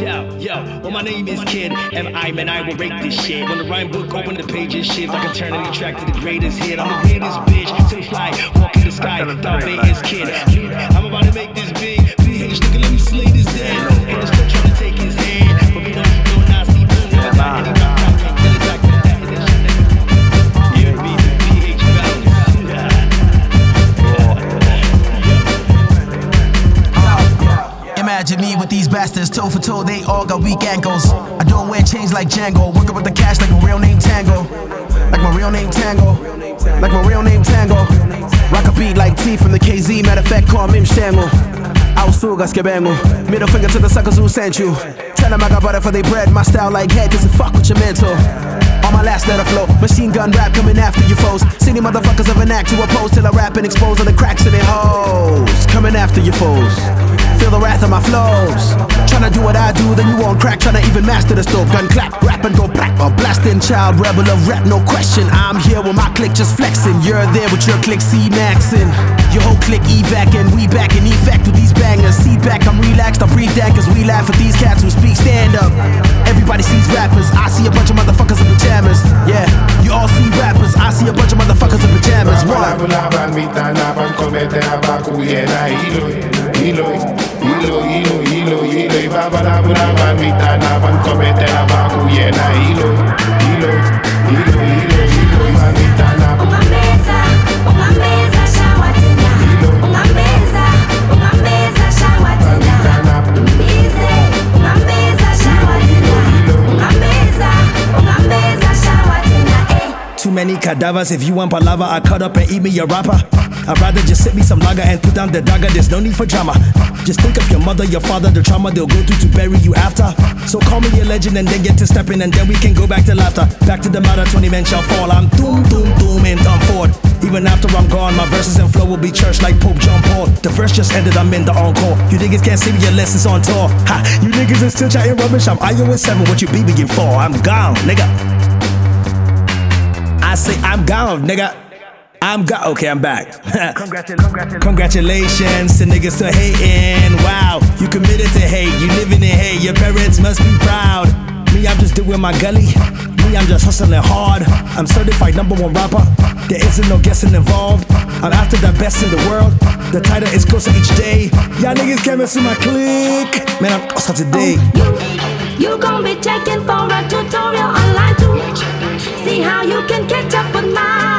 Well, my name is Kid M.I. Man, I will rate this shit. When the rhyme book open the pages shift, I can turn any track to the greatest hit. I'm the greatest bitch, so fly, walk in the sky, Dalvey is Kid. I'm about to make this big. PH, nigga, let me slay this dead. And still trying to take his hand, but we don't know nasty boom. Any rap can't get it back to that. And this shit that you be the PH balance. Imagine me with these bastards, toe for toe, they all got weak ankles. I don't wear chains like Django, working with the cash like my real name Tango. Like my real name Tango, like my real name Tango. Rock a beat like T from the KZ, matter of fact, call me Mshango. Ausugas que vengo, middle finger to the suckers who sent you. Tell them I got butter for they bread, my style like head, cause it fuck with your mental. On my last letter flow, machine gun rap coming after your foes. City motherfuckers of an act to oppose till I rap and expose all the cracks in their hoes. Coming after your foes. Feel the wrath of my flows. Tryna do what I do, then you won't crack. Tryna even master the stove. Gun clap, rap and go back. A blasting child, rebel of rap, no question. I'm here with my clique just flexing. You're there with your clique, C-maxing. Your whole clique evac and we back in effect with these bangers. See back, I'm relaxed, I breathe that cause we laugh at these cats who speak stand up. Everybody sees rappers, I see a bunch of motherfuckers in pajamas. Yeah, you all see rappers, I see a bunch of motherfuckers in pajamas. Too many cadavers, if you want palava, I cut up and eat me a rapper. I'd rather just sip me some lager and put down the dagger, there's no need for drama. Just think of your mother, your father, the trauma they'll go through to bury you after. So call me a legend and then get to stepping and then we can go back to laughter. Back to the matter, 20 men shall fall. I'm doom, doom, doom and Tom Ford. Even after I'm gone, my verses and flow will be church like Pope John Paul. The verse just ended, I'm in the encore. You niggas can't see me unless it's on tour. Ha, you niggas are still chatting rubbish, I'm iOS 7, what you BBing for? I'm gone, nigga. I say I'm gone, nigga. I'm gone. Okay, I'm back. Congratulations to niggas still hating. Wow, you committed to hate. You living in hate. Your parents must be proud. Me, I'm just doing my gully. Me, I'm just hustling hard. I'm certified #1 rapper. There isn't no guessing involved. I'm after the best in the world. The title is closer each day. Y'all niggas can't mess with my clique. Man, I'm awesome today. You gon' be checking for a tutorial online too. See how you can catch up with mine.